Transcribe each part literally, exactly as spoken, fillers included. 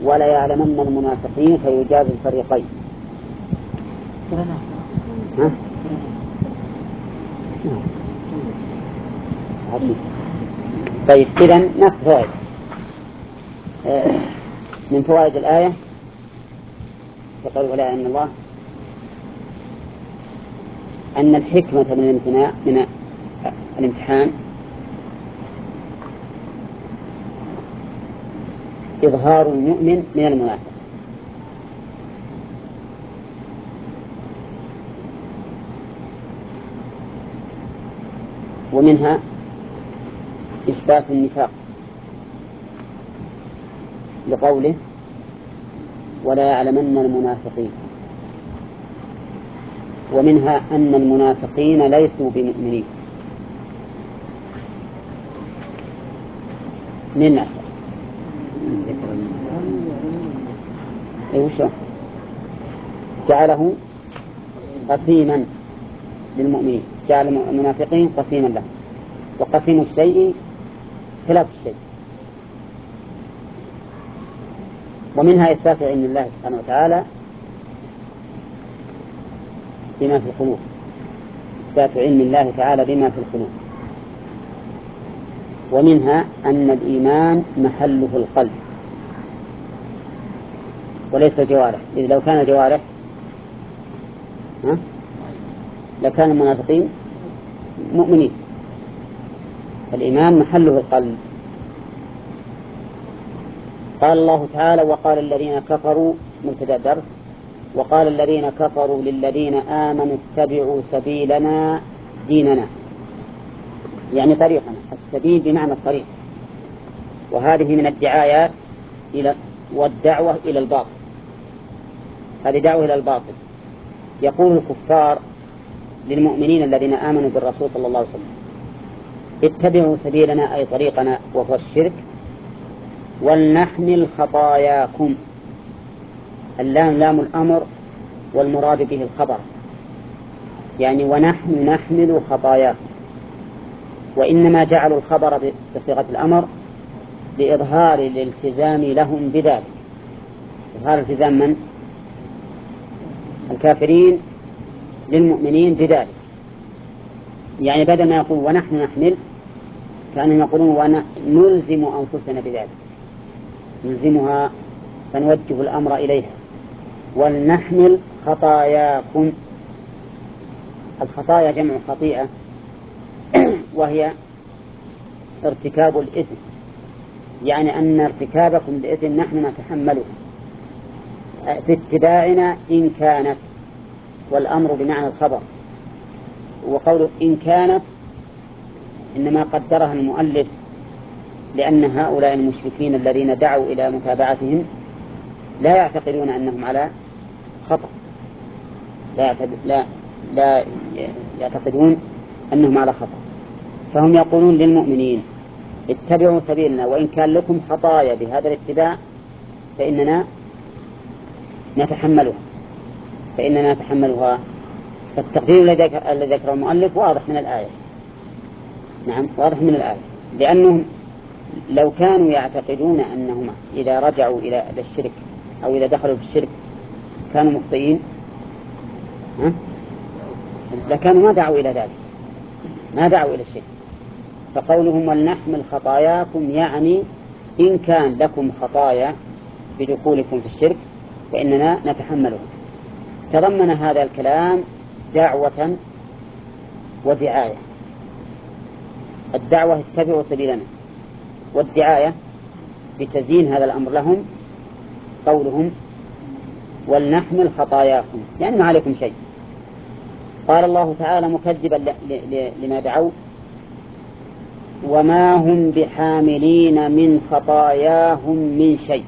ولا يعلمن المنافقين فيجاز الفريقين. ها؟ طيب إذن نفرض من فوائد الآية تقول ولا يعلمن الله أن الحكمة من الامتناع من الامتحان إظهار المؤمن من المنافق، ومنها إثبات النفاق لقوله ولا يعلمن المنافقين، ومنها أن المنافقين ليسوا بمؤمنين. من أخر أيوة جعله قسيما للمؤمنين، جعل المنافقين قسيما له، وقسيم الشيء خلاف الشيء. ومنها إثبات علم الله سبحانه وتعالى بما في القلوب، إثبات علم الله تعالى بما في القلوب. ومنها أن الإيمان محله القلب وليس جوارح، إذ لو كان جوارح ها؟ لكان المنافقين مؤمنين. الإيمان محله القلب. قال الله تعالى وقال الذين كفروا مبتدأ الدرس وقال الذين كفروا للذين آمنوا اتبعوا سبيلنا ديننا، يعني طريقنا، السبيل بمعنى الطريق. وهذه من الدعايات إلى والدعوة إلى الباطل، هذه دعوة إلى الباطل. يقول الكفار للمؤمنين الذين آمنوا بالرسول صلى الله عليه وسلم اتبعوا سبيلنا أي طريقنا وهو الشرك ولنحمل خطاياكم. اللام لام الأمر والمراد به الخبر، يعني ونحن نحمل خطاياكم. وإنما جعلوا الخبر بصيغة الأمر لإظهار الالتزام لهم بذلك، إظهار التزام من؟ الكافرين للمؤمنين بذلك. يعني بدل ما يقول ونحن نحمل كانوا يقولون ونلزم أنفسنا بذلك، نلزمها فنوجه الأمر إليها. ولنحمل خطاياكم، الخطايا جمع خطيئة وهي ارتكاب الإثم، يعني أن ارتكابكم الإثم نحن نتحمله في اتباعنا إن كانت، والأمر بمعنى الخبر. وقول إن كانت إنما قدرها المؤلف لأن هؤلاء المشركين الذين دعوا إلى متابعتهم لا يعتقدون أنهم على خطأ، لا, لا, لا يعتقدون أنهم على خطأ، فهم يقولون للمؤمنين اتبعوا سبيلنا وإن كان لكم خطايا بهذا الاتباع فإننا نتحملها فإننا نتحملها. فالتقدير الذي ذكره المؤلف واضح من الآية، نعم واضح من الآية، لأنهم لو كانوا يعتقدون أنهم إذا رجعوا إلى الشرك أو إذا دخلوا في الشرك كانوا مخطئين لكانوا ما دعوا إلى ذلك، ما دعوا إلى الشرك. فقولهم ولنحمل خطاياكم يعني إن كان لكم خطايا بدخولكم في الشرك فإننا نتحملها. تضمن هذا الكلام دعوة ودعاية. الدعوة اتبعوا سبيلنا، والدعاية بتزيين هذا الأمر لهم قولهم ولنحمل خطاياكم يعني ما عليكم شيء. قال الله تعالى مكذبا لما دعوا وما هم بحاملين من خطاياهم من شيء.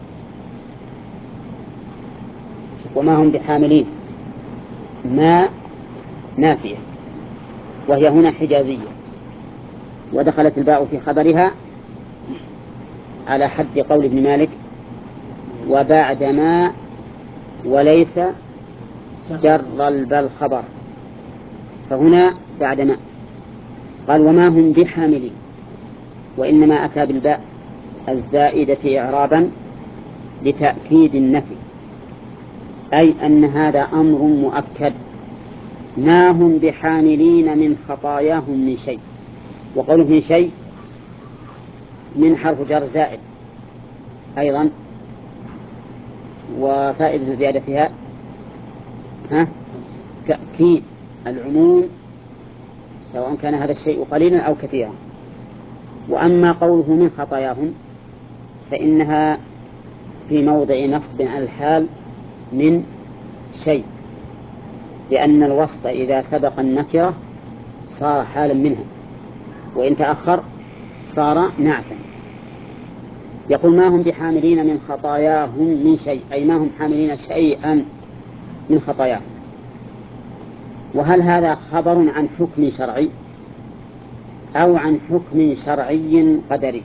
وما هم بحاملين ما نافية وهي هنا حجازية، ودخلت الباء في خبرها على حد قول ابن مالك وبعدما وليس جر البل خبر، فهنا بعدما قال وما هم بحاملين، وإنما أتى بالباء الزائدة إعرابا لتأكيد النفي، أي أن هذا أمر مؤكد، ما هم بحاملين من خطاياهم من شيء. وقوله من شيء من حرف جر زائد أيضا، وفائدة زيادتها ها تأكيد العموم سواء كان هذا الشيء قليلا أو كثيرا. وأما قوله من خطاياهم فإنها في موضع نصب على الحال من شيء، لأن الوصف إذا سبق النكرة صار حالا منها، وإن تأخر صار نعتا. يقول ما هم بحاملين من خطاياهم من شيء، أي ما هم حاملين شيئا من خطاياهم. وهل هذا خبر عن حكم شرعي أو عن حكم شرعي قدري؟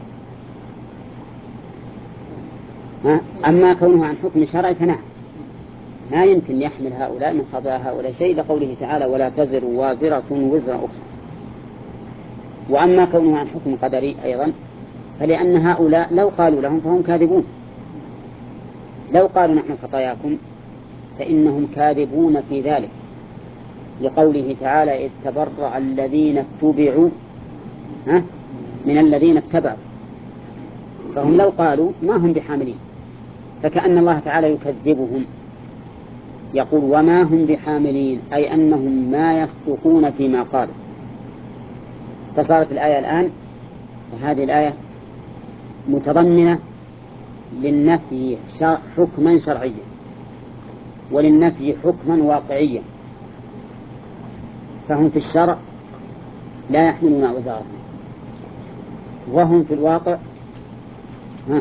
أما كونه عن حكم شرعي فنعم، ما يمكن يحمل هؤلاء من خطايا هؤلاء شيء، لقوله تعالى ولا تزر وازرة وزر أخرى. وأما كونه عن حكم قدري أيضا فلأن هؤلاء لو قالوا لهم فهم كاذبون، لو قالوا نحن خطاياكم فإنهم كاذبون في ذلك، لقوله تعالى إذ تبرأ الذين اتبعوا من الذين اتبعوا، فهم لو قالوا ما هم بحاملين، فكأن الله تعالى يكذبهم، يقول وما هم بحاملين، أي أنهم ما يصدقون فيما قالوا. فصارت الآية الآن هذه الآية متضمنة للنفي حكما شرعيا وللنفي حكما واقعيا، فهم في الشرع لا يحملون أوزارهم، وهم في الواقع ها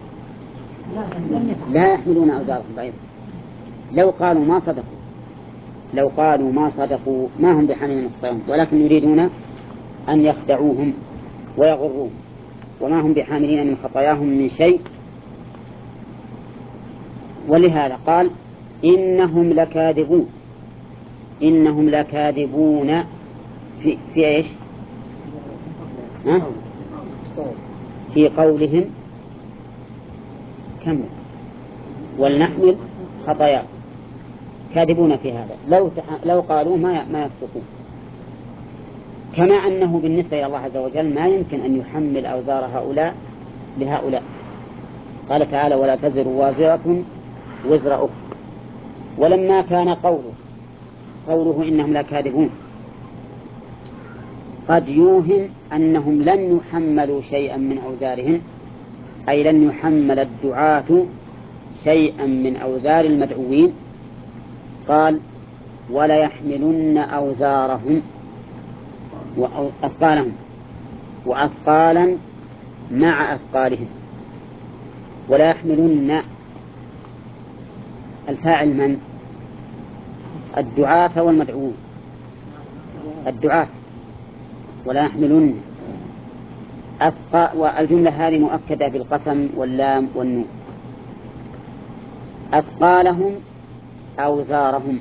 لا يحملون أوزارهم بعيدا. لو قالوا ما صدقوا لو قالوا ما صدقوا ما هم بحاملين خطاياهم، ولكن يريدون أن يخدعوهم ويغروهم، وما هم بحاملين من خطاياهم من شيء. ولهذا قال إنهم لكاذبون، إنهم لكاذبون في, في إيش ها؟ في قولهم كم ولنحمل خطاياهم، كاذبون في هذا، لو لو قالوا ما ما يصدقون. كما أنه بالنسبة إلى الله عز وجل ما يمكن أن يحمل أوزار هؤلاء لهؤلاء. قال تعالى ولا تزر وازرة وزر أخرى. ولما كان قوله قوله إنهم لكاذبون قد يوهم أنهم لن يحملوا شيئا من أوزارهم، أي لن يحمل الدعاة شيئا من أوزار المدعوين، قال ولا يحملن أوزارهم وأثقالهم وأثقالا مع أثقالهم. ولا يحملن الفاعل من؟ الدعاة والمدعوون، الدعاة. ولا يحملن أثقال، والجملة هذه مؤكدة بالقسم واللام والنون. أثقالهم أوزارهم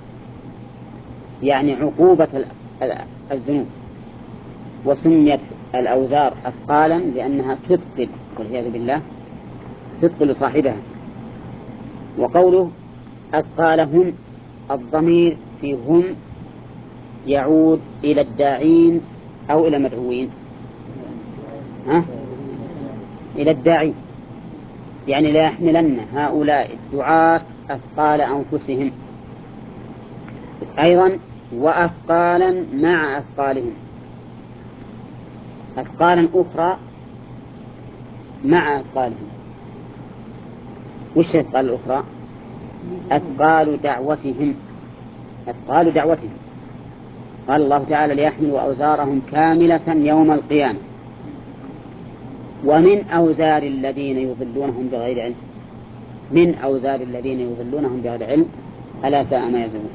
يعني عقوبة الذنوب، وسميت الأوزار أثقالا لأنها تثقل والعياذ بالله، تثقل صاحبها. وقوله أثقالهم الضمير فيهم يعود إلى الداعين أو إلى المدعوين؟ ها؟ إلى الداعين، يعني لا يحملن هؤلاء الدعاة أثقال أنفسهم. أيضا وأثقالا مع أثقالهم، أثقالا أخرى مع أثقالهم. وش أثقال الأخرى؟ أثقال دعوتهم، أثقال دعوتهم. قال الله تعالى ليحملوا أوزارهم كاملة يوم القيامة ومن أوزار الذين يضلونهم بغير علم، من أوزار الذين يضلونهم بغير علم ألا ساء ما يزرون.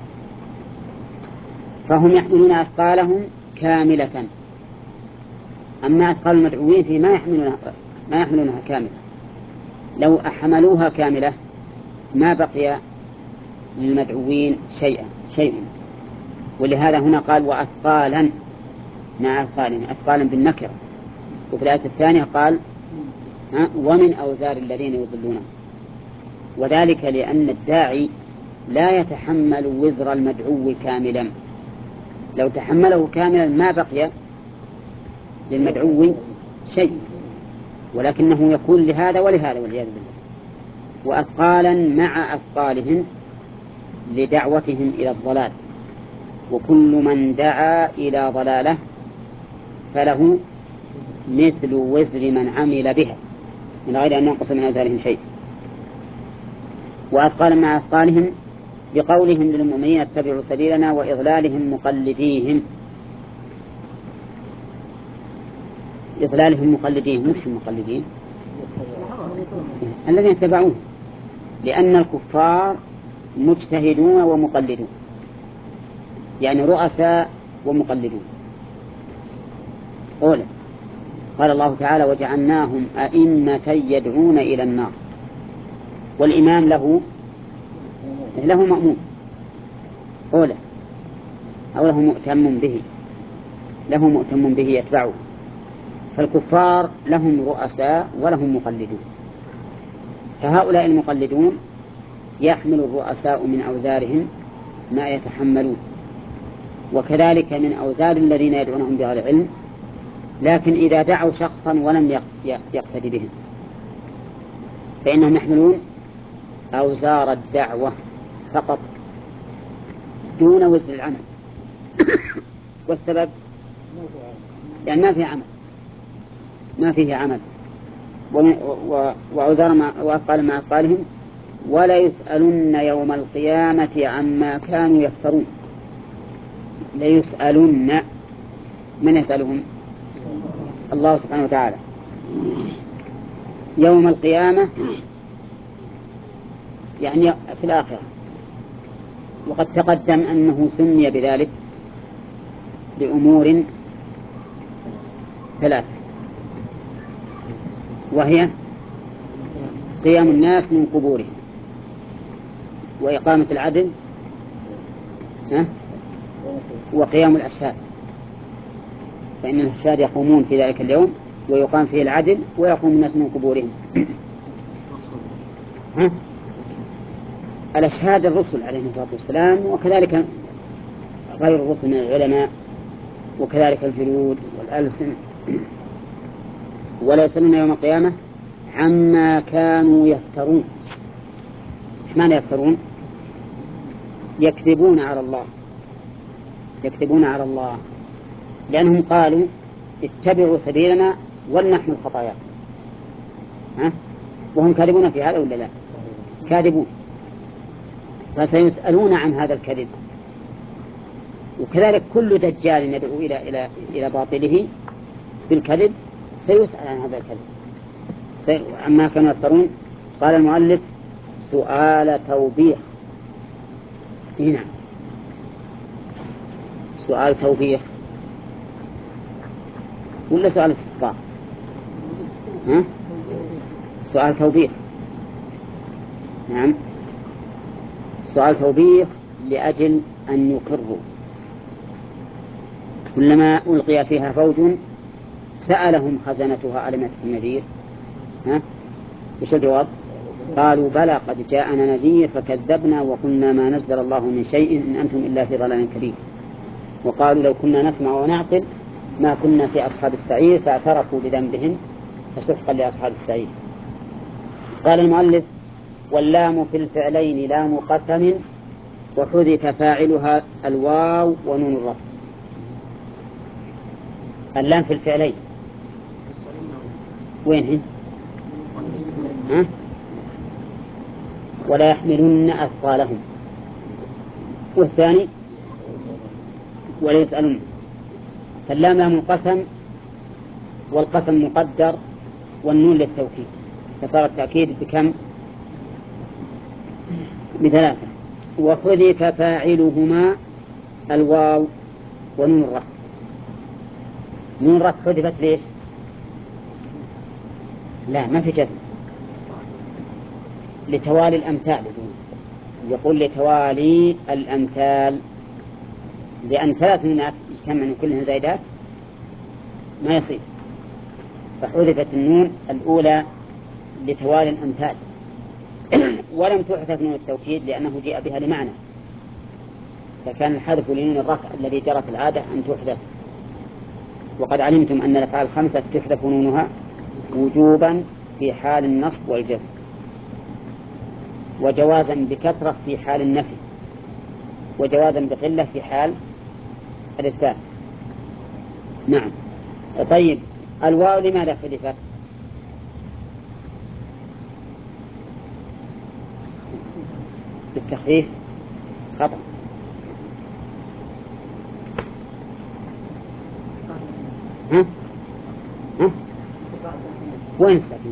فهم يحملون أثقالهم كاملة، أما أثقال المدعوين فيه ما يحملونها ما يحملونها كاملة. لو أحملوها كاملة ما بقي للمدعوين شيئا شيء. ولهذا هنا قال وأثقالا مع أثقالهم، أثقالا بالنكرة. وفي الآية الثانية قال ومن أوزار الذين يضلونهم. وذلك لأن الداعي لا يتحمل وزر المدعو كاملا، لو تحمله كاملا ما بقي للمدعو شيء، ولكنه يكون لهذا ولهذا والعياذ بالله، وأثقالا مع أثقالهم لدعوتهم إلى الضلال، وكل من دعا إلى ضلاله فله مثل وزر من عمل بها من غير أن ينقص من أوزارهم شيء. وأثقالا مع أثقالهم بقولهم للمؤمنين اتبعوا سبيلنا وإضلالهم مقلديهم، إضلالهم مقلدين مش المقلدين الذين اتبعوه، لأن الكفار مجتهدون ومقلدون، يعني رؤساء ومقلدون. أولا قال الله تعالى وجعلناهم أئمة يدعون إلى النار، والإمام له له مأمون أولا أو له مؤتم به، له مؤتم به يتبعه. فالكفار لهم رؤساء ولهم مقلدون، فهؤلاء المقلدون يحمل الرؤساء من أوزارهم ما يتحملون، وكذلك من أوزار الذين يدعونهم بغير علم، لكن إذا دعوا شخصا ولم يقتدي بهم فإنهم يحملون أوزار الدعوة فقط دون وزر العمل. والسبب يعني ما فيه عمل ما فيه عمل وأوزار وأثقال مع أثقالهم ولا يسألن يوم القيامة عما كانوا يفترون. ليسألن، من يسألهم؟ الله سبحانه وتعالى يوم القيامة، يعني في الآخرة. وقد تقدم أنه سمي بذلك لأمور ثلاث، وهي قيام الناس من قبورهم، وإقامة العدل، وقيام الأشهاد، فإن الأشهاد يقومون في ذلك اليوم ويقام فيه العدل ويقوم الناس من قبورهم. ها؟ الأشهاد الرسل عليهم الصلاة والسلام، وكذلك غير الرسل من العلماء، وكذلك الجلود والألسن. ولا يسألون يوم القيامة عما كانوا يفترون. إيش معنى يفترون؟ يكذبون على الله، يكذبون على الله، لأنهم قالوا اتبعوا سبيلنا ولنحمل خطاياكم. ها؟ وهم كاذبون في هذا ولا لا؟ كاذبون، فسيسألون عن هذا الكذب. وكذلك كل دجال يدعو إلى إلى إلى باطله بالكذب سيسأل عن هذا الكذب. سي... عما كانوا يفترون. قال المؤلف سؤال توبيخ. هنا سؤال توبيخ ولا سؤال استفسار؟ ها؟ سؤال توبيخ. نعم، سؤال توبيخ لأجل أن يقروا. كلما ألقي فيها فوج سألهم خزنتها ألم يأتكم نذير؟ ها؟ وش الجواب؟ قالوا بلى قد جاءنا نذير فكذبنا وقلنا ما نزل الله من شيء إن أنتم إلا في ضلال كبير. وقالوا لو كنا نسمع ونعقل ما كنا في أصحاب السعير فاعترفوا بذنبهم فسحقا لأصحاب السعير. قال المؤلف واللام في الفعلين لام قسم وحذف فاعلها الواو ونون الرفع. اللام في الفعلين وين هي؟ ها؟ ولا يحملن أثقالهم، والثاني ولا يسألون. فاللام لام القسم والقسم مقدر والنون للتوكيد، فصار التأكيد بكم؟ بثلاثة. وحذف فاعلهما الواو ونون الرفع. نون الرفع حذفت ليش؟ لا ما في جزم، لتوالي الأمثال. يقول لتوالي الأمثال، لأن ثلاث الناس يجتمع من كلهم زائدات ما يصير، فحذفت النون الأولى لتوالي الأمثال. ولم تحذف نون التوكيد لأنه جاء بها لمعنى، فكان الحذف لنون الرفع الذي جرت العادة أن تحذف. وقد علمتم أن الأفعال الخمسة تحذف نونها وجوبا في حال النصب والجزم، وجوازا بكثرة في حال النفي، وجوازا بقلة في حال الإثبات. نعم. طيب الواو لماذا حذفت؟ بالتخفيف؟ خطأ. ها؟ ها؟ وين الساكنة؟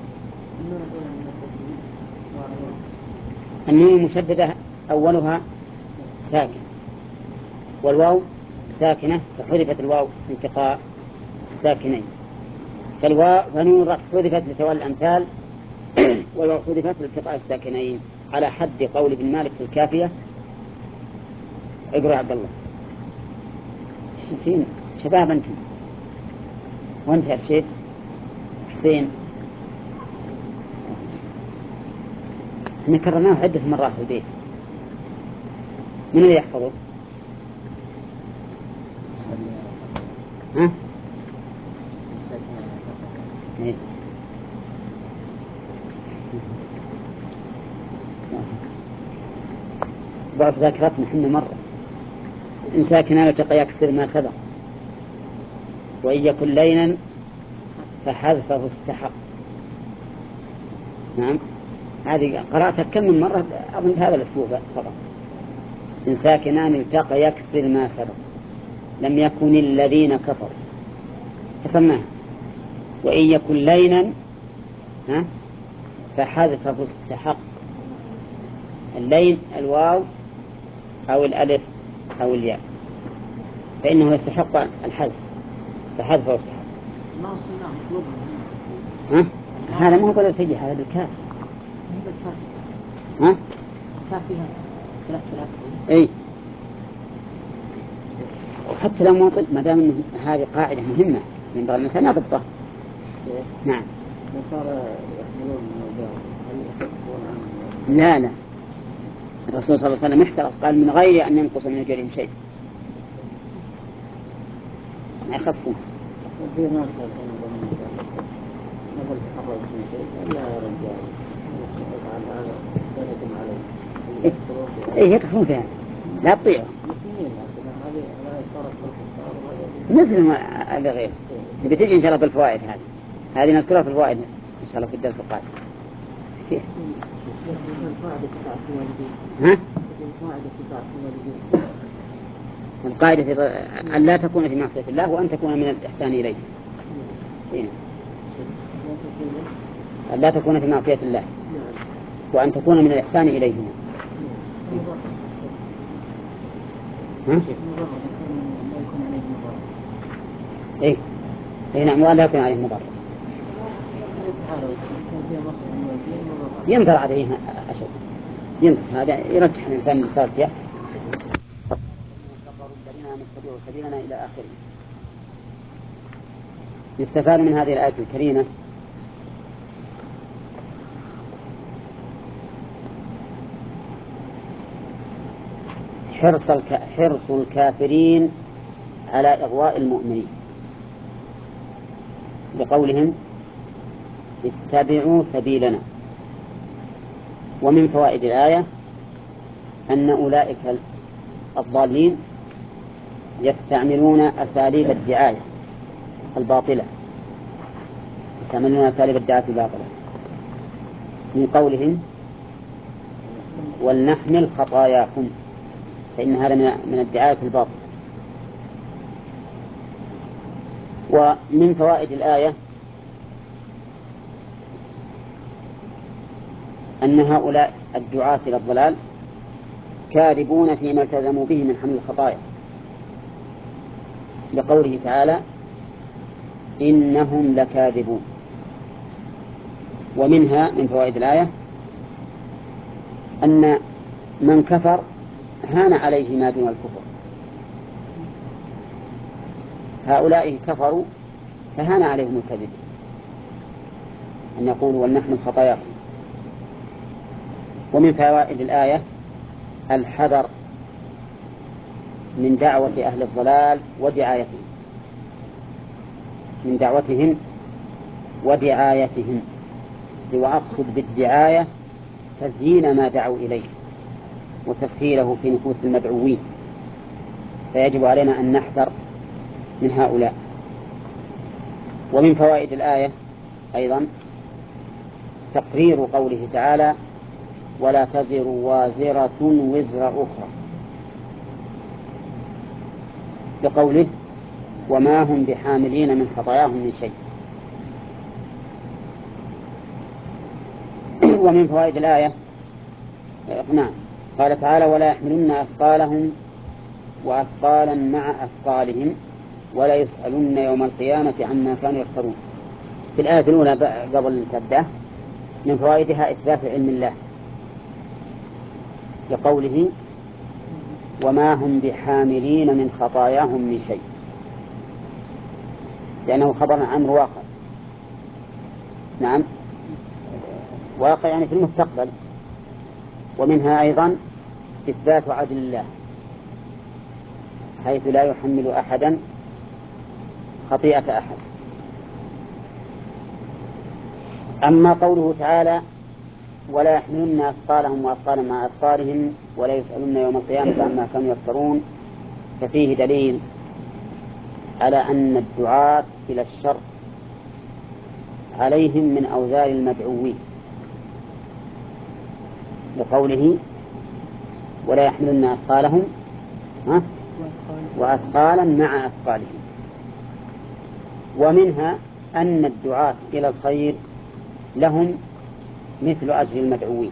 النون المشددة أولها ساكن والواو ساكنة، فحذفت الواو التقاء الساكنين، فالواو فنون الرفع حذفت لتوالي الأمثال والواو حذفت لالتقاء الساكنين، على حد قول ابن مالك في الكافية. اقرأ يا عبد الله. فين شباب أنتم؟ وانت يا رشيد؟ حسين؟ احنا كررناه عدة مرات في البيت. من اللي يحفظه؟ ها؟ إيه؟ ضعف ذاكرتنا حنا مرة. إن ساكنا لتقى يكسر ما سبق، وإن يكن لينا فحذفه استحق. نعم، هذه قرأتها كم من مرة أظن هذا الأسلوب فقط. إن ساكنان التقى يكسر ما سبق، لم يكن الذين كفروا، كسرناها. وإن يكن لينا ها فحذفه استحق. اللين الواو أو الألف أو الياء، فإنه يستحق الحذف، فحذفه استحق. ها؟ هذا ما هو قول الفجي، هذا بالكاف. ها؟ اي، وحتى لو ما ما دام انه هذه قاعده مهمه ينبغي الانسان يضبطها. نعم. لا لا، الرسول صلى الله عليه وسلم احترس، قال من غير ان ينقص من اجرهم شيء، ما يخفون. ايه يدخلون فيها، لا تطيعوا مثل ما هذا غير. بتجي ان شاء الله بالفوائد، هذه هذه نذكرها في الفوائد ان شاء الله في الدرس القادم. ها؟ القاعدة أن لا تكون في معصية الله وأن تكون من الإحسان إليه. أن لا تكون في معصية الله وأن تكون من الإحسان إليه. ها؟ إيه إيه نعم، وأن لا يكون عليه مضر. ينظر عليه أشد، ينظر هذا يرجح الإنسان الفاتحة. الذين نتبعوا سبيلنا إلى آخره. يستفاد من هذه الآية الكريمة حرص, الك... حرص الكافرين على إغواء المؤمنين، بقولهم اتبعوا سبيلنا. ومن فوائد الآية أن أولئك الضالين يستعملون أساليب الدعاية الباطلة، يستعملون أساليب الدعاية الباطلة، من قولهم ولنحمل خطاياكم، فإن هذا من الدعاية الباطلة. ومن فوائد الآية أن هؤلاء الدعاة إلى الضلال كاذبون فيما التزموا به من حمل الخطايا، لقوله تعالى إنهم لكاذبون. ومنها من فوائد الآية أن من كفر هان عليه ما دون الكفر، هؤلاء كفروا فهان عليهم الكذب، أن يقولوا ولنحمل خطاياكم. ومن فوائد الآية الحذر من دعوة أهل الضلال ودعايتهم من دعوتهم ودعايتهم وأقصد بالدعاية تزيين ما دعوا إليه وتسهيله في نفوس المدعوين، فيجب علينا أن نحذر من هؤلاء. ومن فوائد الآية أيضا تقرير قوله تعالى ولا تزر وازرة وزر أخرى، بقوله وما هم بحاملين من خطاياهم من شيء. ومن فوائد الآية نعم قال تعالى ولا يحملن أثقالهم وأثقالا مع أثقالهم ولا يسألن يوم القيامة عما كانوا يفترون. في الآية الأولى قبل تبدأ من فوائدها إثبات علم الله لقوله وما هم بحاملين من خطاياهم من شيء، لأنه خبر عن أمر واقع. نعم واقع يعني في المستقبل. ومنها أيضا إثبات عدل الله حيث لا يحمل أحدا خطيئة أحد. أما قوله تعالى ولا يحملن أثقالهم وأثقالا مع أثقالهم ولا يسألن يوم القيامة عما كانوا يفترون، ففيه دليل على أن الدعاة إلى الشر عليهم من أوزار المدعوين، لقوله ولا يحملن أثقالهم وأثقالا مع أثقالهم. ومنها أن الدعاة إلى الخير لهم مثل أجر المدعوين.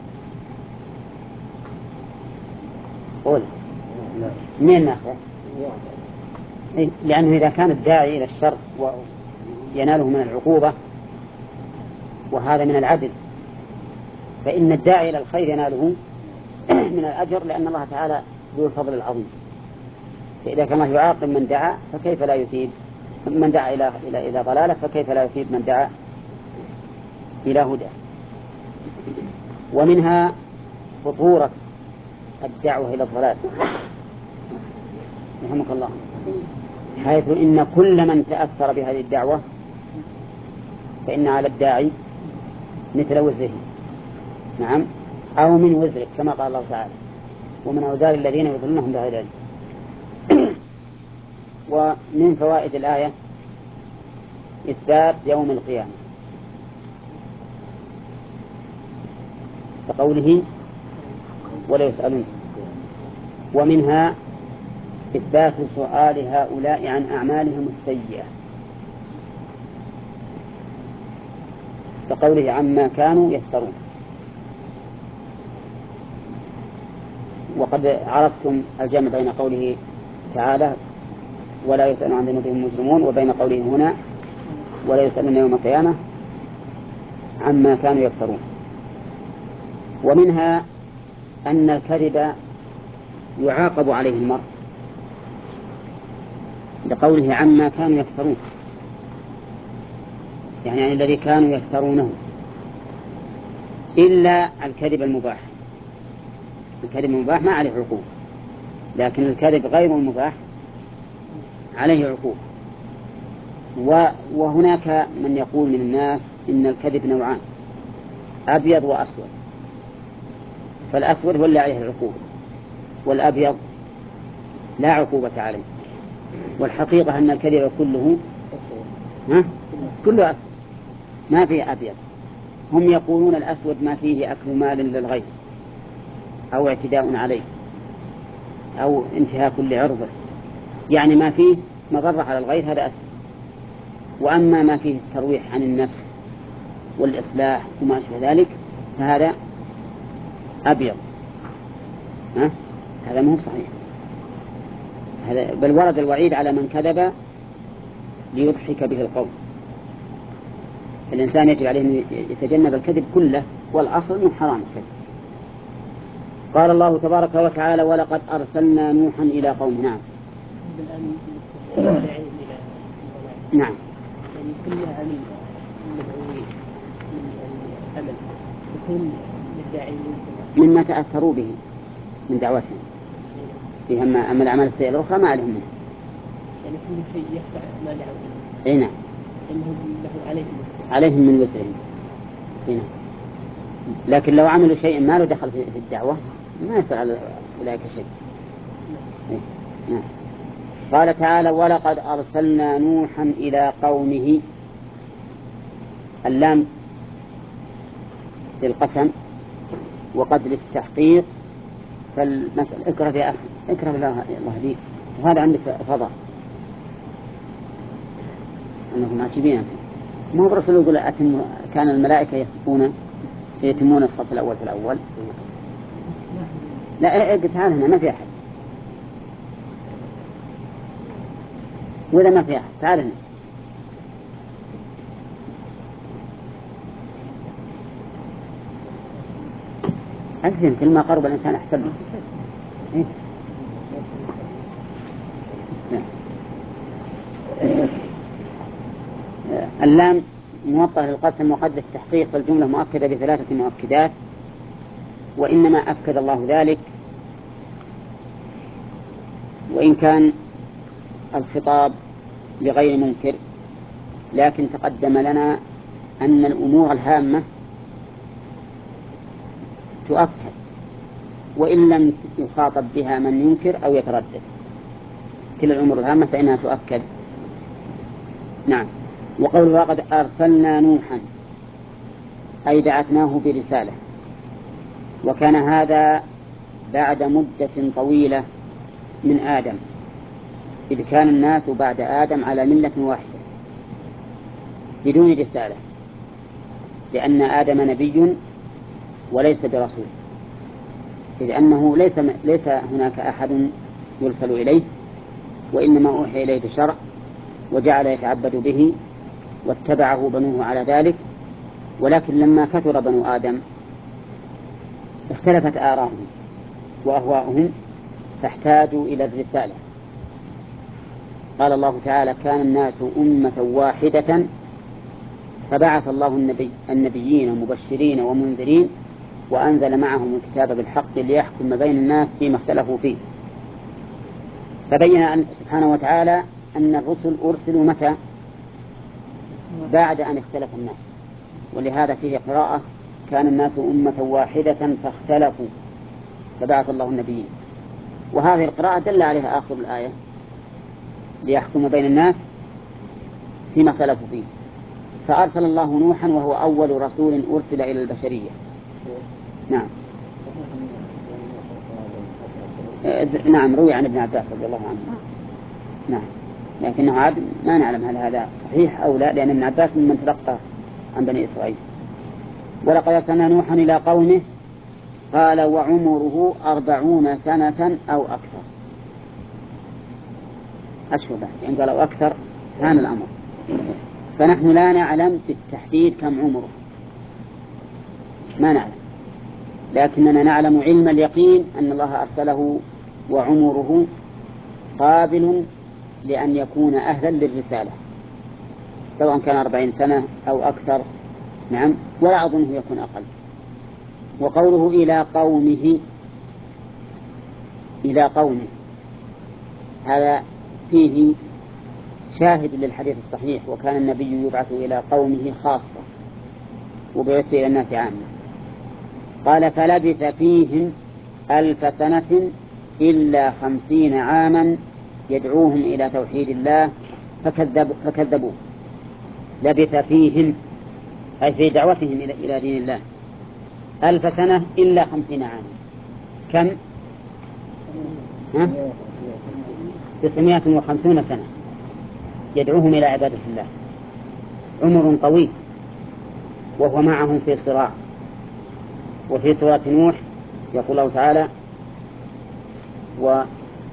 قول من ناخذ؟ لأنه إذا كان الداعي إلى الشر ويناله من العقوبة وهذا من العدل، فإن الداعي إلى الخير يناله من الأجر، لأن الله تعالى ذو الفضل العظيم. فإذا كان الله يعاقب من دعا فكيف لا يثيب من دعا إلى إلى إلى ضلالة، فكيف لا يثيب من دعا إلى هدى. ومنها خطورة الدعوة إلى الضلال رحمك الله، حيث إن كل من تأثر بهذه الدعوة فإن على الداعي مثل وزره، نعم، أو من وزرك كما قال الله تعالى ومن أوزار الذين يضلونهم بغير علم. ومن فوائد الآية إثبات يوم القيامة كقوله ولا يسألون. ومنها إثبات سؤال هؤلاء عن أعمالهم السيئة كقوله عما كانوا يفترون. وقد عرفتم الجمع بين قوله تعالى ولا يسأل عن ذنوبهم المجرمون وبين قوله هنا ولا يسألون يوم القيامة عما كانوا يفترون. ومنها أن الكذب يعاقب عليه المرء بقوله عما كانوا يفترون، يعني, يعني الذي كانوا يفترونه، إلا الكذب المباح. الكذب المباح ما عليه عقوبة، لكن الكذب غير المباح عليه عقوبة. وهناك من يقول من الناس إن الكذب نوعان أبيض وأسود، فالأسود هو اللي عليه العقوبة والأبيض لا عقوبة عليه. والحقيقة أن الكذب كله ها؟ كله أسود ما فيه أبيض. هم يقولون الأسود ما فيه أكل مال للغير أو اعتداء عليه أو انتهاك لعرضه، يعني ما فيه مضرة على الغير، هذا أسود. وأما ما فيه الترويح عن النفس والإصلاح وما أشبه ذلك فهذا أبيض. ها؟ هذا مو صحيح، هذا بل ورد الوعيد على من كذب ليضحك به القوم. الإنسان يجب عليه أن يتجنب الكذب كله، والأصل من حرام الكذب. قال الله تبارك وتعالى ولقد أرسلنا نوحا إلى قومه. نعم نعم يعني كل عمل مدعوين من العمل يكون مما تأثروا به من دعوتهم فيها. أما الأعمال السيئة الأخرى ما عليهم منها. يعني كل شيء يخفى ما دعوا به. أي نعم. عليهم عليهم من وزرهم. هنا. لكن لو عملوا شيء ما له دخل في الدعوة ما يصير على أولئك شيء. نعم. قال تعالى: ولقد أرسلنا نوحا إلى قومه. اللام للقسم وقد للتحقيق. فالمسألة اكره يا أخي اكره الله يهديك، وهذا عندك فضل أنهم عاجبين. ما هو الرسول يقول أتم كان الملائكة يصفون يتمون الصف الأول في الأول. لا اقف تعال هنا ما في أحد، وإذا ما في أحد تعال هنا. أجزم كل ما قرب الإنسان أحسن. إيه؟ اللام موطأ للقسم وقد للتحقيق، فالجملة مؤكدة بثلاثة مؤكدات، وإنما أكد الله ذلك وإن كان الخطاب لغير منكر، لكن تقدم لنا أن الأمور الهامة تؤكد وإن لم يخاطب بها من ينكر أو يتردد. كل الأمور الهامة فإنها تؤكد. نعم. وقول لقد أرسلنا نوحا أي بعثناه برسالة، وكان هذا بعد مدة طويلة من آدم، إذ كان الناس بعد آدم على ملة واحدة بدون رسالة، لأن آدم نبي وليس برسول، إذ أنه ليس, ليس هناك أحد يرسل إليه، وإنما أوحي إليه بشرع وجعل يتعبد به واتبعه بنوه على ذلك. ولكن لما كثر بنو آدم اختلفت آراءهم وأهواؤهم فاحتاجوا إلى الرسالة. قال الله تعالى: كان الناس أمة واحدة فبعث الله النبي النبيين مبشرين ومنذرين وأنزل معهم الكتاب بالحق ليحكم بين الناس فيما اختلفوا فيه. فبين أن سبحانه وتعالى أن الرسل أرسلوا متى؟ بعد أن اختلف الناس، ولهذا فيه قراءة: كان الناس أمة واحدة فاختلفوا فبعث الله النبيين. وهذه القراءة دل عليها آخر الآية: ليحكم بين الناس فيما اختلفوا فيه. فأرسل الله نوحا وهو أول رسول أرسل إلى البشرية. نعم. نعم روي عن ابن عباس رضي الله عنه. نعم. لكنه عاد ما نعلم هل هذا صحيح أو لا، لأن ابن عباس ممن تلقى عن بني إسرائيل. ولقد أرسلنا نوحا إلى قومه قال وعمره أربعون سنة أو أكثر. أشهر بعد يعني قالوا أكثر كان الأمر، فنحن لا نعلم بالتحديد كم عمره، ما نعلم، لكننا نعلم علم اليقين أن الله أرسله وعمره قابل لأن يكون أهلا للرسالة، سواء كان أربعين سنة أو أكثر. نعم. ولا أظنه يكون أقل. وقوله إلى قومه، إلى قومه هذا فيه شاهد للحديث الصحيح: وكان النبي يبعث إلى قومه خاصة وبعث إلى الناس عامة. قال فلبث فيهم ألف سنة إلا خمسين عاما يدعوهم إلى توحيد الله فكذب فكذبوه. لبث فيهم أي في دعوتهم إلى دين الله ألف سنة إلا خمسين عاما. كم؟ تسعمائة وخمسون سنة يدعوهم إلى عبادة الله، عمر طويل، وهو معهم في صراع. وفي سورة نوح يقول الله تعالى: وقال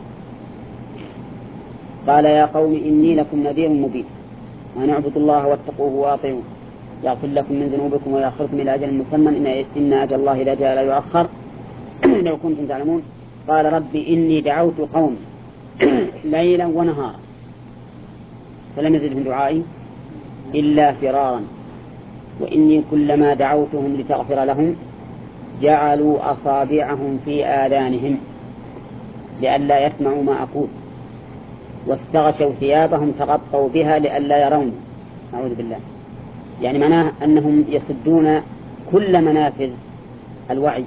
يا قوم إني لكم نذير مبين أن اعبدوا الله واتقوه وأطيعوه يغفر لكم من ذنوبكم ويأخركم إلى أجل مسمى إن أجل الله إذا جاء لا يؤخر لو كنتم تعلمون. قال رب إني دعوت قومي ليلا ونهارا فلم يزدهم دعائي إلا فرارا وإني كلما دعوتهم لتغفر لهم جعلوا أصابعهم في آذانهم لئلا يسمعوا ما أقول واستغشوا ثيابهم تغطوا بها لئلا يرون. أعوذ بالله. يعني معناه أنهم يسدون كل منافذ الوعي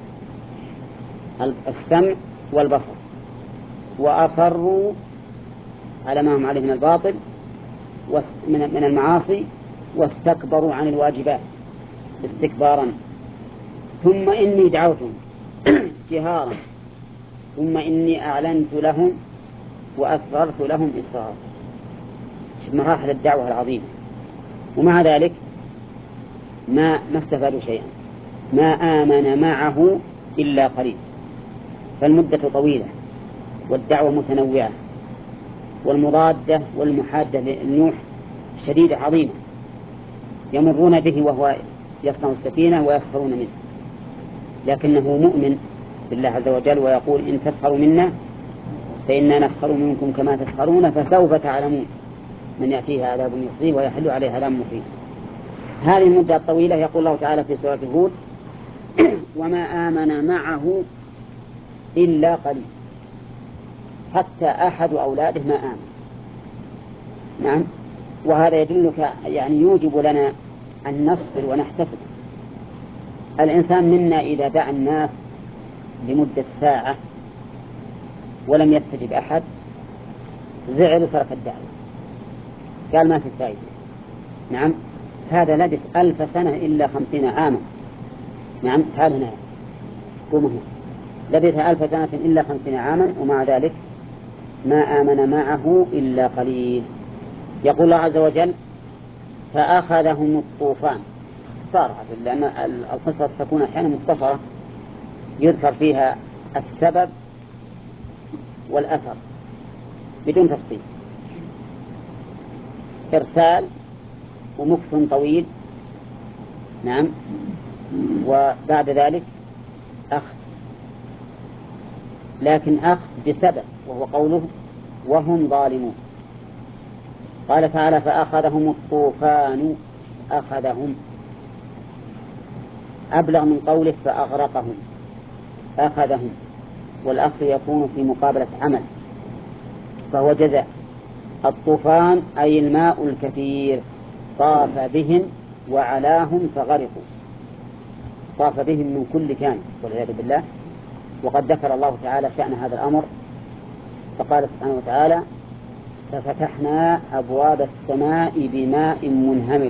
السمع والبصر، وأصروا على ما هم عليه من الباطل من المعاصي، واستكبروا عن الواجبات استكبارا. ثم إني دعوتهم جهارا ثم إني أعلنت لهم وأسررت لهم إسرارا. مراحل الدعوة العظيمة، ومع ذلك ما ما استفادوا شيئا، ما آمن معه إلا قليل. فالمدة طويلة والدعوة متنوعة والمضادة والمحادة للنوح شديدة عظيمة، يمرون به وهو يصنع السفينة ويسخرون منه، لكنه مؤمن بالله عز وجل ويقول إن تسخروا منا فإنا نسخر منكم كما تسخرون فسوف تعلمون من يأتيه عذاب يخزيه ويحل عليه عذاب مقيم. هذه المدة الطويلة يقول الله تعالى في سورة هود وما آمن معه إلا قليل، حتى أحد أولاده ما آمن. نعم، وهذا يدلك يعني يوجب لنا أن نصبر ونحتفظ. الإنسان منا إذا دعا الناس لمدة ساعة ولم يستجب أحد زعل وترك الدعوة، قال ما في فائدة. نعم، هذا لبث ألف سنة إلا خمسين عاما. نعم، تعال هنا قوم هنا، لبث ألف سنة إلا خمسين عاما ومع ذلك ما آمن معه إلا قليل. يقول الله عز وجل فأخذهم الطوفان. صار لأن القصة تكون أحيانا مختصرة يذكر فيها السبب والأثر بدون تفصيل، إرسال ومكث طويل. نعم، وبعد ذلك أخذ، لكن أخذ بسبب وهو قوله وهم ظالمون. قال تعالى فأخذهم الطوفان، أخذهم أبلغ من قوله فأغرقهم. أخذهم، والأخذ يكون في مقابلة عمل فهو جزاء. الطوفان أي الماء الكثير طاف بهم وعلاهم فغرقوا، طاف بهم من كل جانب والعياذ بالله. وقد ذكر الله تعالى شأن هذا الأمر فقال سبحانه وتعالى ففتحنا أبواب السماء بماء منهمر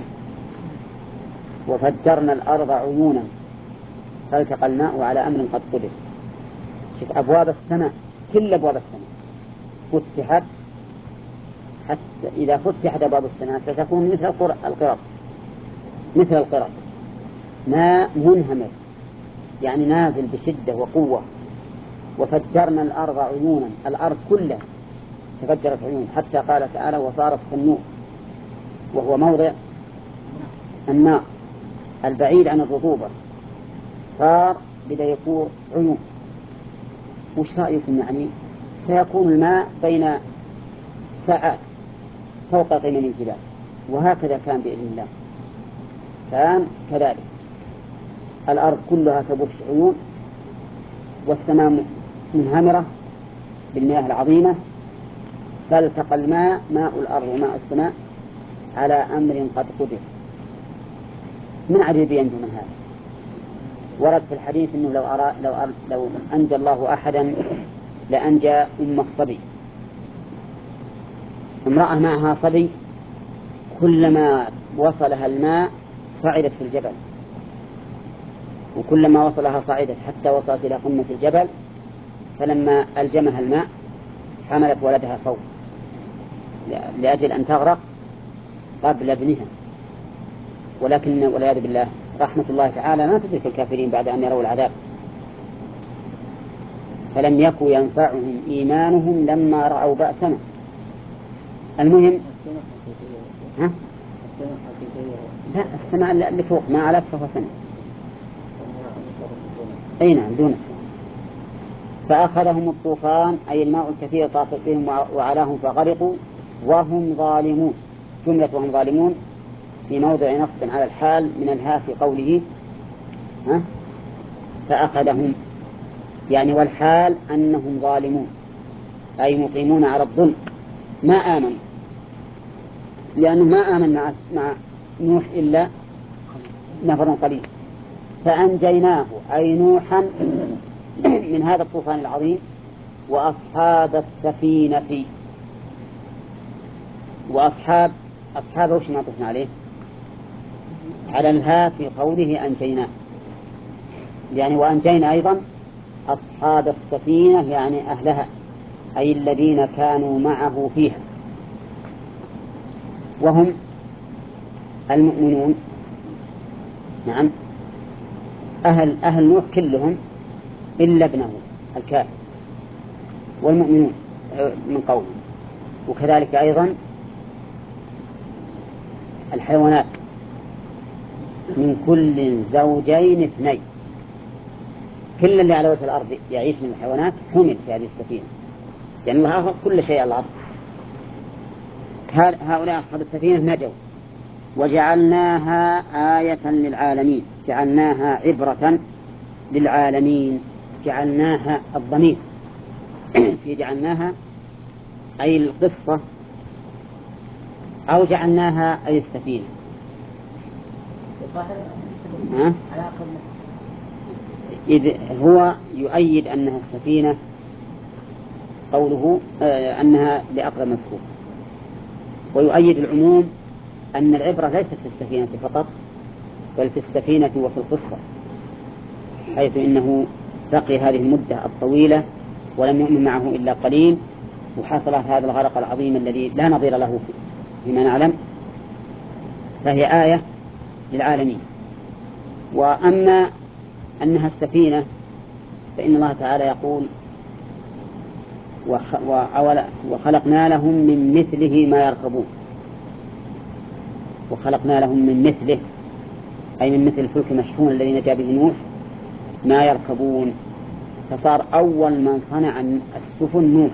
وفجرنا الأرض عيونا فالتقى الماء على أمر قد قدر. شوف أبواب السماء، كل أبواب السماء فتحت، حتى إذا فتحت أبواب السماء ستكون مثل القرب، مثل القرب ماء منهمر يعني نازل بشدة وقوة. وفجرنا الأرض عيونا، الأرض كلها تفجرت عيون، حتى قال تعالى وصارت كالنور، وهو موضع النار البعيد عن الرطوبة، صار بدأ يكون عيون. وش رأيكم؟ يعني سيكون الماء بين ساعات فوق قمم الجبال، وهكذا كان بإذن الله. كان كذلك، الأرض كلها تبث عيون والسماء منهمرة بالمياه العظيمة، فالتقى الماء ماء الأرض وماء السماء على أمر قد قدر. من عجيب ينجو من هذا؟ ورد في الحديث أنه لو, أرى لو, أرى لو أنجى الله أحدا لأنجى أم الصبي. امرأة معها صبي كلما وصلها الماء صعدت في الجبل، وكلما وصلها صعدت حتى وصلت إلى قمة الجبل، فلما ألجمها الماء حملت ولدها فوق لأجل أن تغرق قبل ابنها. ولكن والعياذ بالله رحمة الله تعالى ما تدرك الكافرين بعد أن يروا العذاب، فلم يكن ينفعهم إيمانهم لما رأوا بأسنا. المهم ها؟ لا، السماء اللي فوق ما علت فهو سماء. أي نعم، دون السماء. فأخذهم الطوفان أي الماء الكثير طاف بهم وعلاهم فغرقوا وهم ظالمون. جملة وهم ظالمون في موضع نصب على الحال من الها في قوله ها؟ فأخذهم، يعني والحال أنهم ظالمون أي مقيمون على الظلم ما آمنوا، لأنه ما آمن مع, مع نوح إلا نفر قليل، فأنجيناه أي نوحا من هذا الطوفان العظيم، وأصحاب السفينة. وأصحاب أصحابه وش نعطفنا عليه؟ على الها في قوله أنجيناه، يعني وأنجينا أيضا أصحاب السفينة يعني أهلها، أي الذين كانوا معه فيها، وهم المؤمنون. نعم، أهل, أهل نوح كلهم إلا ابنه الكافر، والمؤمنون من قوله. وكذلك أيضا الحيوانات من كل زوجين اثنين، كل اللي على وجه الأرض يعيش من الحيوانات حمل في هذه السفينة، لأن الله أخذ كل شيء على الأرض. هؤلاء أصحاب السفينة نجوا. وجعلناها آية للعالمين، جعلناها عبرة للعالمين. جعلناها الضمير في جعلناها أي القصة، أو جعلناها أي السفينة. ها؟ إذ هو يؤيد أنها السفينة قوله آه أنها لأقرب مذكور، ويؤيد العموم أن العبرة ليست في السفينة فقط، بل في السفينة وفي القصة، حيث إنه بقي هذه المدة الطويلة ولم يؤمن معه إلا قليل، وحصل هذا الغرق العظيم الذي لا نظير له فيما نعلم، فهي آية للعالمين. وأما أنها السفينة فإن الله تعالى يقول وخلقنا لهم من مثله ما يركبون. وخلقنا لهم من مثله أي من مثل الفلك المشحون الذي نجا به نوح ما يركبون، فصار أول من صنع السفن نوح،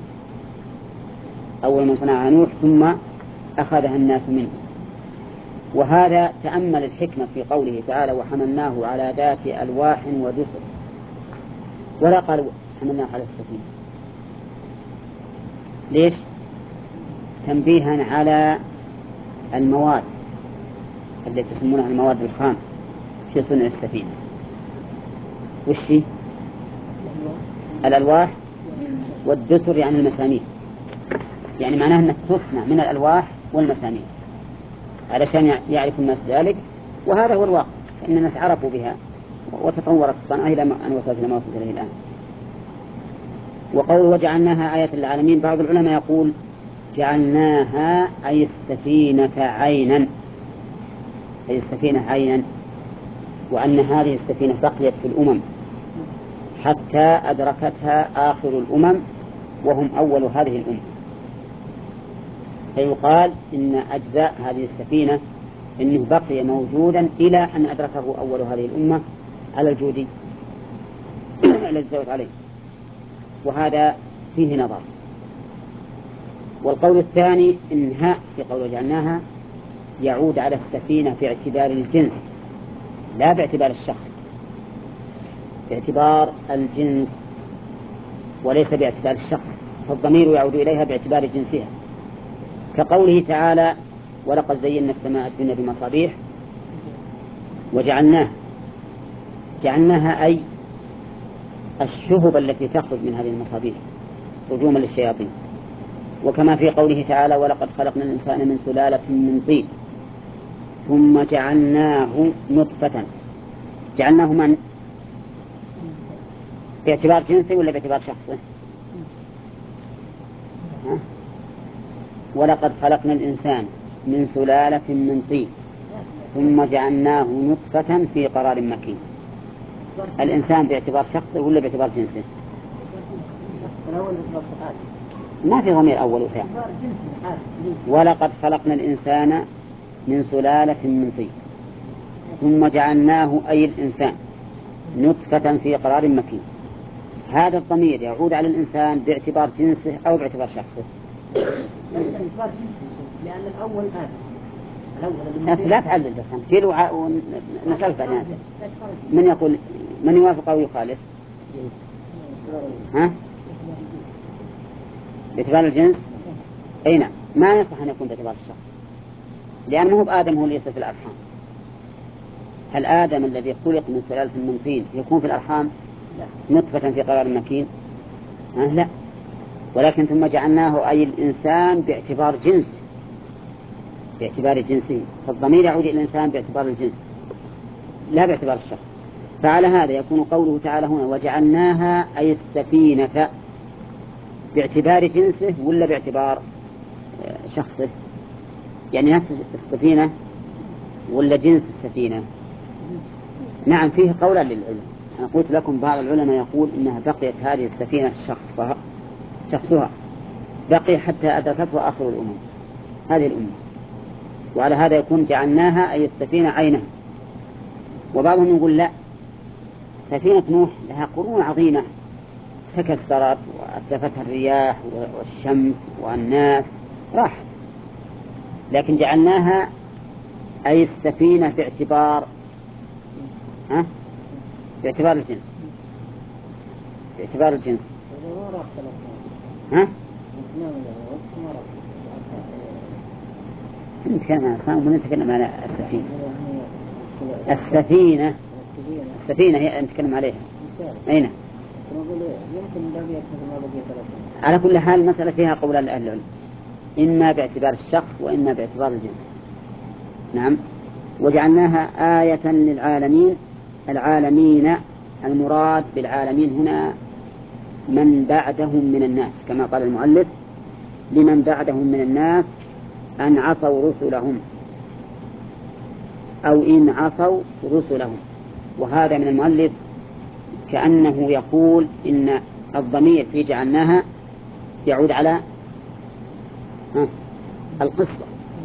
أول من صنعها نوح ثم أخذها الناس منه. وهذا تأمل الحكمة في قوله تعالى وحملناه على ذات ألواح ودسر، ولا قالوا حملناه على السفينة. ليش؟ تنبيها على المواد التي يسمونها المواد الخام في صنع السفينة. وش هي؟ الألواح والدسر يعني المسامير، يعني معناه أنها تصنع من الألواح والمسامير علشان يعرف الناس ذلك، وهذا هو الواقع، فإن الناس عرفوا بها وتطورت الصنعة إلى أن وصلت إلى ما وصلت إليه الآن. وقول وجعلناها آية للعالمين، بعض العلماء يقول جعلناها أي السفينة عينا، أي السفينة عينا، وأن هذه السفينة بقيت في الأمم حتى أدركتها آخر الأمم وهم أول هذه الأمة، فيقال إن أجزاء هذه السفينة إنه بقي موجودا إلى أن أدركه أول هذه الأمة على الجودي الذي سوت عليه، وهذا فيه نظر. والقول الثاني إنها في قول وجعلناها يعود على السفينة باعتبار الجنس لا باعتبار الشخص، باعتبار الجنس وليس باعتبار الشخص، فالضمير يعود إليها باعتبار جنسها، كقوله تعالى ولقد زينا السماء الدنيا بمصابيح وجعلناها، جعلناها أي الشهب التي تخرج من هذه المصابيح رجوما للشياطين. وكما في قوله تعالى ولقد خلقنا الإنسان من سلالة من طين ثم جعلناه نطفة. جعلناه من باعتبار جنسه ولا باعتبار شخصه؟ ها؟ ولقد خلقنا الإنسان من سلالة من طين ثم جعلناه نطفة في قرار مكين. الإنسان باعتبار شخصه ولا باعتبار جنسه؟ ما في ضمير أول وثاني. ولقد خلقنا الإنسان من سلالة من طين ثم جعلناه أي الإنسان نطفة في قرار مكين. هذا الضمير يعود على الإنسان باعتبار جنسه أو باعتبار شخصه؟ باعتبار جنسه، لأن الأول آدم. الناس لا تعلل بس كيلو ونسأل بعدين من يقول من يوافق أو يخالف؟ ها؟ باعتبار الجنس؟ أي نعم، ما يصح أن يكون باعتبار الشخص، لأنه بآدم هو ليس في الأرحام. هل آدم الذي خلق من سلالة من طين يكون في الأرحام نطفة في قرار مكين؟ أه لا، ولكن ثم جعلناه أي الإنسان باعتبار جنس، باعتبار جنسه، فالضمير يعود إلى الإنسان باعتبار الجنس لا باعتبار الشخص. فعلى هذا يكون قوله تعالى هنا وجعلناها أي السفينة باعتبار جنسه ولا باعتبار شخصه؟ يعني نفس السفينة ولا جنس السفينة؟ نعم، فيه قولا للعلم. أنا قلت لكم بعض العلماء يقول إنها بقيت هذه السفينة شخصها شخصها بقي حتى أدركته آخر الأمم، هذه الأمة، وعلى هذا يكون جعلناها أي السفينة عينها. وبعضهم يقول لا، سفينة نوح لها قرون عظيمة تكسرت وأتلفتها الرياح والشمس والناس راحت، لكن جعلناها أي السفينة باعتبار ها؟ باعتبار الجنس، باعتبار الجنس ها؟ نتكلم عن الصنم ونتكلم عن السفينة. السفينة السفينة هي نتكلم عليها. أين؟ على كل حال المسألة فيها قولان لأهل العلم، إما باعتبار الشخص وإما باعتبار الجنس. نعم. وجعلناها آية للعالمين. العالمين المراد بالعالمين هنا من بعدهم من الناس، كما قال المؤلف لمن بعدهم من الناس أن عصوا رسلهم أو إن عصوا رسلهم. وهذا من المؤلف كأنه يقول إن الضمير في جعلناها يعود على القصة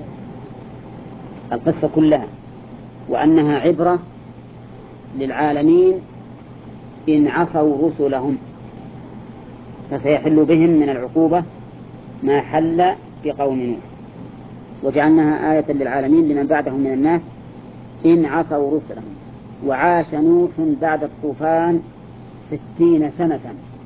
القصة كلها، وأنها عبرة للعالمين إن عصوا رسلهم، فسيحل بهم من العقوبة ما حل بقوم نوح. وجعلناها آية للعالمين لمن بعدهم من الناس إن عصوا رسلهم. وعاش نوح بعد الطوفان ستين سنة.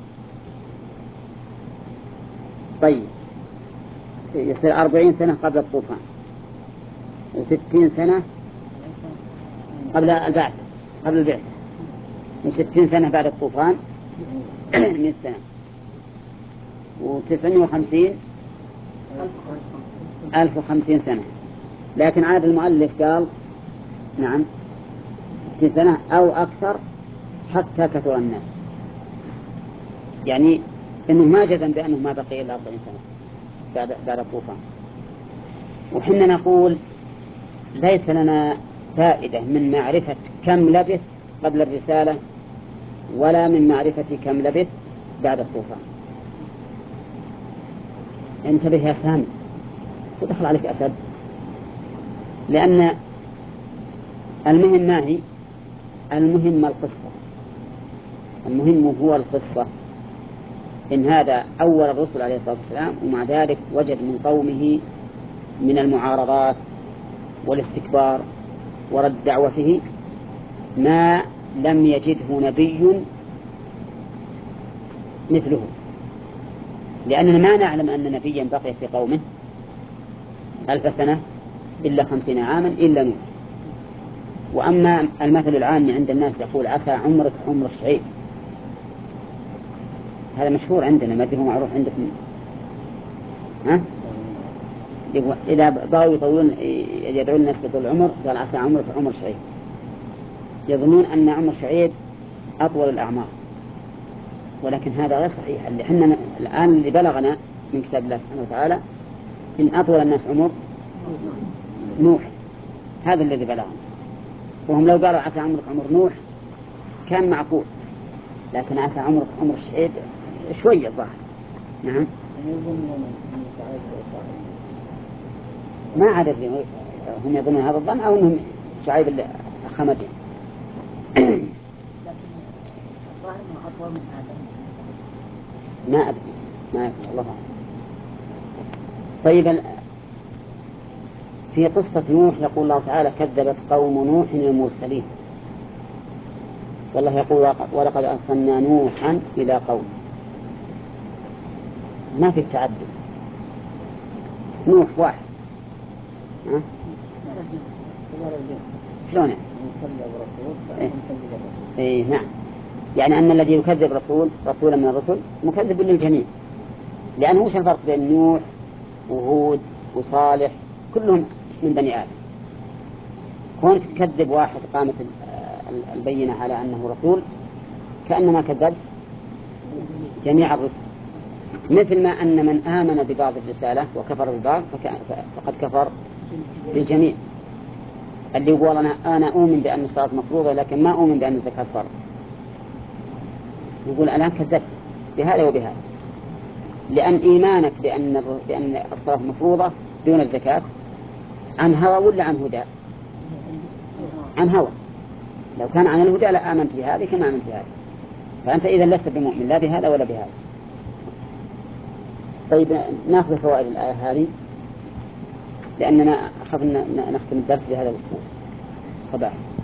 طيب يصير أربعين سنة قبل الطوفان وستين سنة قبل البعث قبل البعث وستين سنة بعد الطوفان مئة سنة وتسعين وخمسين ألف وخمسين سنة. لكن عاد المؤلف قال نعم ستين سنة أو أكثر حتى كثر الناس، يعني إنه ما جزم بأنه ما بقي إلا أربعين سنة بعد بعد الطوفان. وحنا نقول ليس لنا فائدة من معرفة كم لبث قبل الرسالة ولا من معرفة كم لبث بعد الطوفان. انتبه يا سامي ودخل عليك أسد، لأن المهم ما هي المهم القصة، المهم هو القصة. إن هذا أول الرسل عليه الصلاة والسلام، ومع ذلك وجد من قومه من المعارضات والاستكبار ورد دعوته ما لم يجده نبي مثله، لأننا ما نعلم أن نبيا بقي في قومه ألف سنة إلا خمسين عاما إلا نوح. وأما المثل العام عند الناس يقول عسى عمرك عمر شعيب، هذا مشهور عندنا، ما هو معروف عندكم؟ ها؟ إذا بغوا يطولون يدعون الناس بطول العمر قال عسى عمرك عمر شعيب، يظنون أن عمر شعيب أطول الأعمار، ولكن هذا غير صحيح. اللي حنا الآن اللي بلغنا من كتاب الله سبحانه وتعالى إن أطول الناس عمر نوح، هذا الذي بلغنا. وهم لو قالوا عسى عمرك عمر نوح كان معقول، لكن عسى عمرك عمر شعيب شوية ظاهر. نعم ما عاد هم يظنون هذا الظن أو أنهم شعيب الخمد ما أدري ما أدري الله أعلم. طيب في قصة نوح يقول الله تعالى كذبت قوم نوح المرسلين. والله يقول ولقد أرسلنا نوحا إلى قوم، ما في التعدد، نوح واحد. ها؟ شلون يعني؟ إيه؟ إيه نعم، يعني أن الذي يكذب رسول رسولا من الرسل مكذب للجميع، لأنه وش الفرق بين نوح وهود وصالح؟ كلهم من بني آدم. كونك تكذب واحد قامت البينة على أنه رسول كأنما كذب جميع الرسل، مثل ما أن من آمن ببعض الرسالة وكفر ببعض فقد كفر بالجميع. اللي يقول أنا, أنا أؤمن بأن الصلاة مفروضة لكن ما أؤمن بأن الزكاة فرض، يقول أنا كذبت بهذا وبهذا، لأن إيمانك بأن, بأن الصلاة مفروضة دون الزكاة عن هوى ولا عن هدى؟ عن هوى. لو كان عن الهدى لآمنت بهذه كما آمنت بهذه، فأنت إذا لست بمؤمن لا بهذا ولا بهذا. طيب نأخذ فوائد الآية هذه لأننا أخذنا نختم الدرس بهذا الأسبوع صباح.